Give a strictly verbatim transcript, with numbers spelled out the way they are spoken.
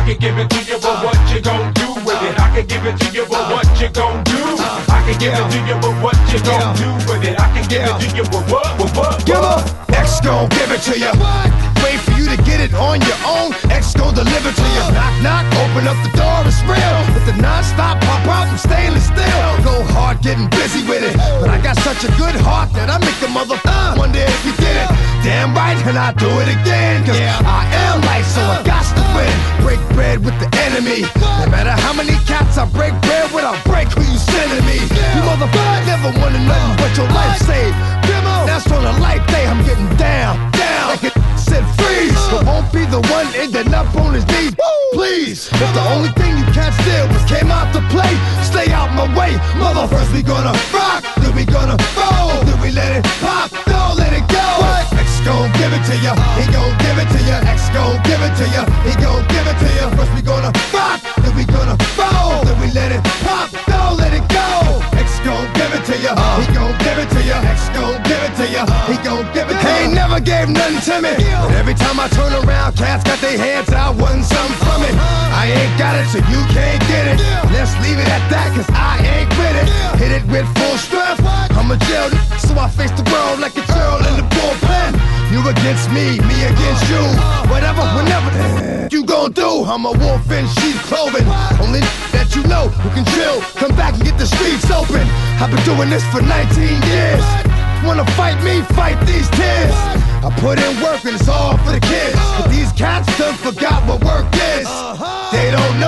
can give it to you, but what you gon' do with it? I can give it to you, but what you gon' do? I can give it to you, but what you gon' do with it? I can give it to you, but what, what, what, what? X gon' give it to you. Wait for you to get it on your own. X gon' deliver to you. Knock, knock, open up the door, it's real. With the non-stop pop out and stainless steel. Go hard, getting busy with it. But I got such a good heart that I make a mother wonder if you did it. Damn right, and I do it again. Cause I am light, so I got to win. Break bread with the enemy. No matter how many cats I break bread with, I'll break who you sending me. You motherfucker never wanted nothing but your life saved. That's on a life day, I'm getting down, down. Like it said freeze, but won't be the one ending up on his knees. Please, if the only thing you can't steal was came out to play, stay out my way. Mother, first we gonna rock, then we gonna roll, then we let it pop, don't let it go. X gon' give it to ya, he gon' give it to ya. X gon' give it to ya, he gon' give it to ya. First we gonna rock, then we gonna roll, then we let it pop, don't let it go. X gon' give it to ya, he gon' give it to ya. X gon' give it to ya, he gon' give it to ya. He ain't never gave nothing to me, but every time I turn around, cats got their hands out, wanting something from it. I ain't got it, so you can't get it. Let's leave it at that, cause I ain't with it. Hit it with full strength, I'm a jail, so I face the world like a girl in the bullpen. You against me, me against you. Whatever, whenever you gon' do, I'm a wolf in sheep's clothing. Only that you know who can chill, come back and get the streets open. I've been doing this for nineteen years. Wanna fight me, fight these tears. I put in work and it's all for the kids. But these cats done forgot what work is. They don't know